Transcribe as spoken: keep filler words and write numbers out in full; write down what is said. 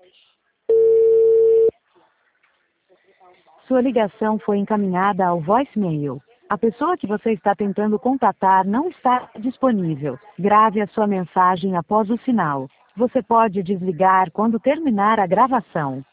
Sua ligação foi encaminhada ao voicemail. A pessoa que você está tentando contatar não está disponível. Grave a sua mensagem após o sinal. Você pode desligar quando terminar a gravação.